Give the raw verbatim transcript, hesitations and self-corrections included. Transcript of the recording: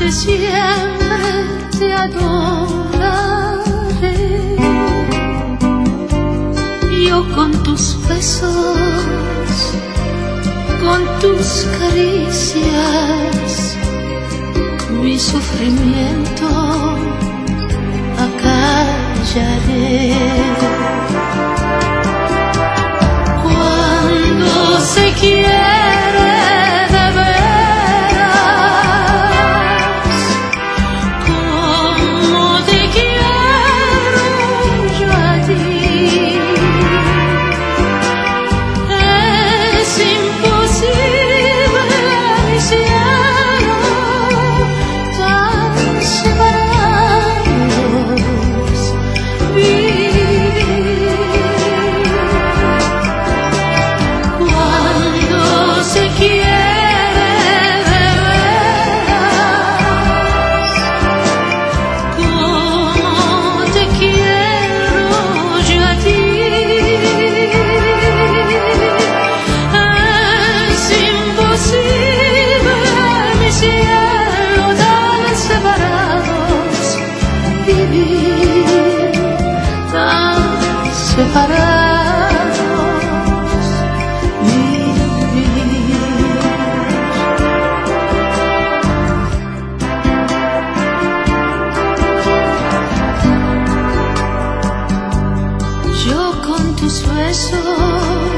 amarte siempre te adoraré. Yo con tus besos, con tus caricias, mi sufrimiento acallaré. Cuando se quiere de veras, como te quiero yo a ti, es imposible, mi cielo, tan separados vivir. Cuando se quiere de veras, como te quiero yo a ti, es imposible, mi cielo, tan separados vivir, tan separados vivir. Yo con tus besos,